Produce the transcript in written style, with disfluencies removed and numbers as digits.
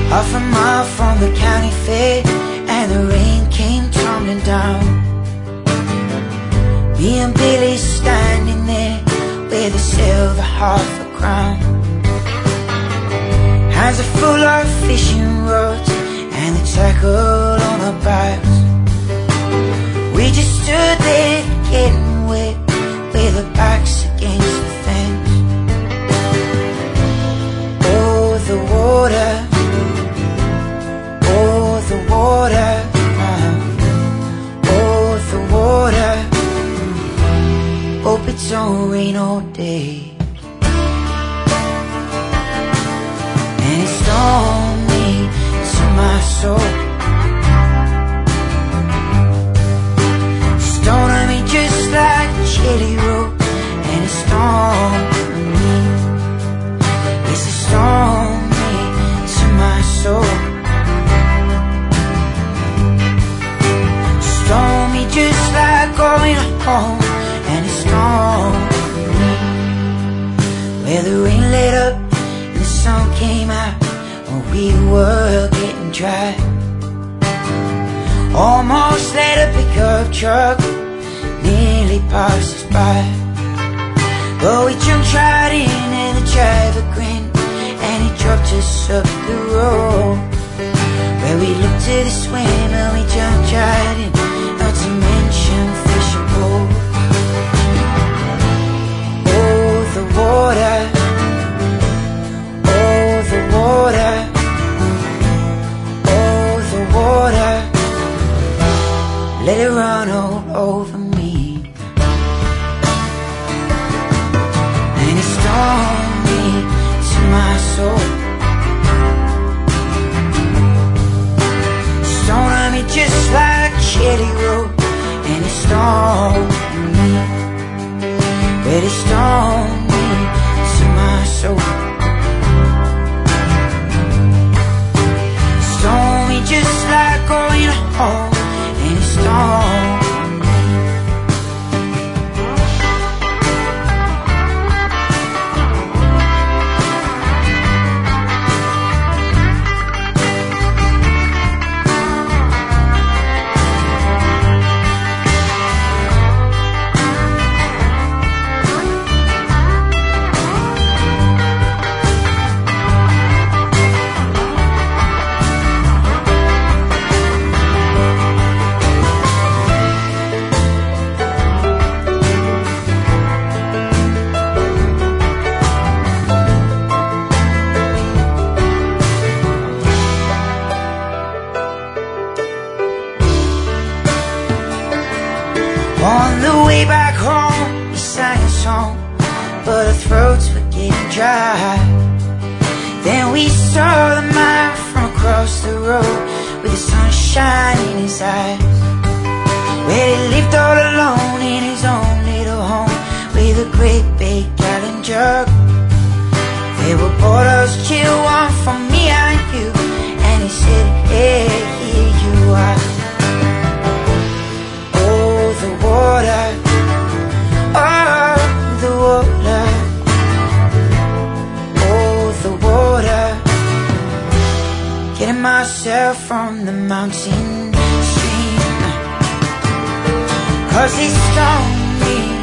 half a mile from the county fair, and the rain came tumbling down. Me and Billy standing there with a silver half a crown. Hands are full of fishing rods and the tackle on our backs. We just stood there getting wet with our backs against the fence. Oh, the water, oh, the water, oh, the water. Hope it don't rain all day. And it stung me to my soul. Stoned on me just like Jelly Roll. And it stung me. Yes, it stung me to my soul. Stoned me just like going home. And it stung me. Where the rain lit up and the sun came out, when we were getting dry. Almost let a pickup truck nearly passed us by, but we jumped right in and the driver grinned, and he dropped us up the road. Where we looked at the swim and we jumped right in, not to mention fish and boat. Oh, the water, oh, the water, oh, the water. Let it run all over me. And it stung me to my soul. Stoned on me just like Jelly Roll. And it stung me. But it stung me to my soul. Stung me just like going home. And it stung me. On the way back home, we sang a song, but our throats were getting dry. Then we saw the man from across the road, with the sunshine in his eyes, where he lived all alone in his own little home, with a great big gallon jug. There were bottles, chilled one for me and you, and he said, hey, here you are. The water, oh, the water, oh, the water. Getting myself from the mountain stream, 'cause it stung me